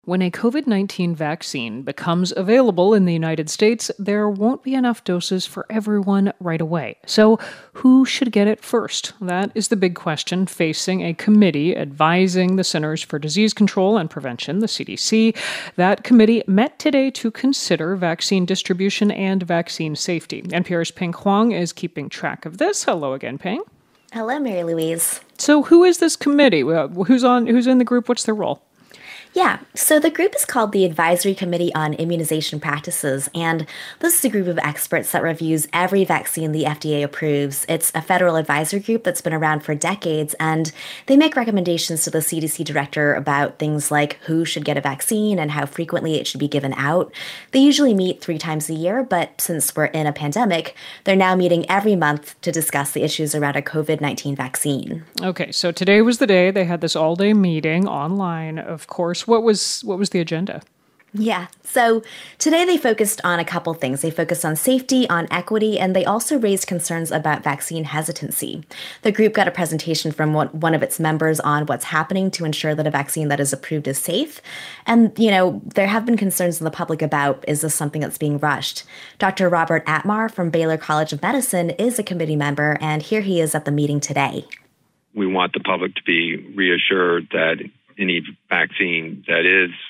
When a COVID-19 vaccine becomes available in the United States, there won't be enough doses for everyone right away. So, who should get it first? That is the big question facing a committee advising the Centers for Disease Control and Prevention, the CDC. That committee met today to consider vaccine distribution and vaccine safety. NPR's Peng Huang is keeping track of this. Hello again, Peng. Hello, Mary Louise. So, who is this committee? Who's in the group? What's their role? Yeah, so the group is called the Advisory Committee on Immunization Practices, and this is a group of experts that reviews every vaccine the FDA approves. It's a federal advisory group that's been around for decades, and they make recommendations to the CDC director about things like who should get a vaccine and how frequently it should be given out. They usually meet 3 times a year, but since we're in a pandemic, they're now meeting every month to discuss the issues around a COVID-19 vaccine. Okay, so today was the day they had this all-day meeting online, of course. What was the agenda? Yeah, so today they focused on a couple things. They focused on safety, on equity, and they also raised concerns about vaccine hesitancy. The group got a presentation from one of its members on what's happening to ensure that a vaccine that is approved is safe. And, there have been concerns in the public about, is this something that's being rushed? Dr. Robert Atmar from Baylor College of Medicine is a committee member, and here he is at the meeting today. We want the public to be reassured that any vaccine that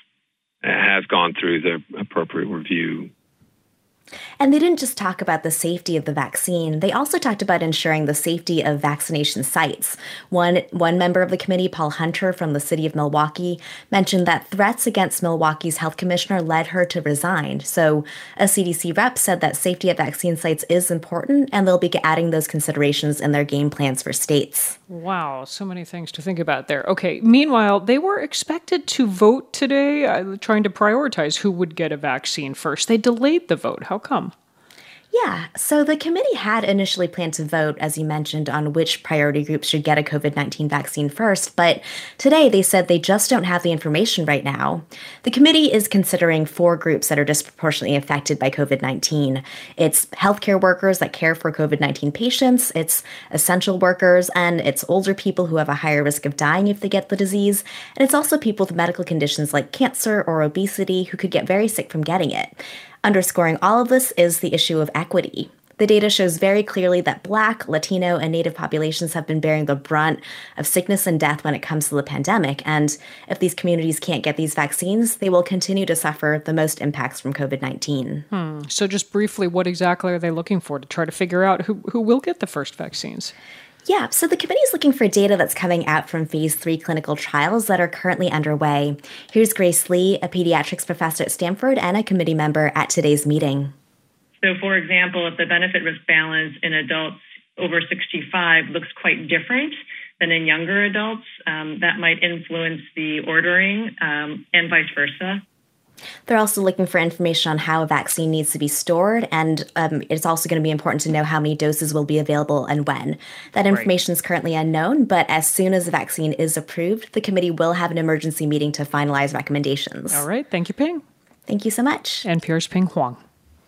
has gone through the appropriate review. And they didn't just talk about the safety of the vaccine. They also talked about ensuring the safety of vaccination sites. One member of the committee, Paul Hunter from the city of Milwaukee, mentioned that threats against Milwaukee's health commissioner led her to resign. So a CDC rep said that safety at vaccine sites is important, and they'll be adding those considerations in their game plans for states. Wow, so many things to think about there. Okay, meanwhile, they were expected to vote today, trying to prioritize who would get a vaccine first. They delayed the vote. How come? Yeah, so the committee had initially planned to vote, as you mentioned, on which priority groups should get a COVID-19 vaccine first, but today they said they just don't have the information right now. The committee is considering 4 groups that are disproportionately affected by COVID-19. It's healthcare workers that care for COVID-19 patients, it's essential workers, and it's older people who have a higher risk of dying if they get the disease, and it's also people with medical conditions like cancer or obesity who could get very sick from getting it. Underscoring all of this is the issue of equity. The data shows very clearly that Black, Latino, and Native populations have been bearing the brunt of sickness and death when it comes to the pandemic, and if these communities can't get these vaccines, they will continue to suffer the most impacts from COVID-19. So just briefly, what exactly are they looking for to try to figure out who will get the first vaccines? Yeah, so the committee is looking for data that's coming out from phase 3 clinical trials that are currently underway. Here's Grace Lee, a pediatrics professor at Stanford and a committee member at today's meeting. So, for example, if the benefit-risk balance in adults over 65 looks quite different than in younger adults, that might influence the ordering and vice versa. They're also looking for information on how a vaccine needs to be stored, and it's also going to be important to know how many doses will be available and when. That information is currently unknown, but as soon as the vaccine is approved, the committee will have an emergency meeting to finalize recommendations. All right. Thank you, Peng. Thank you so much. NPR's Peng Huang.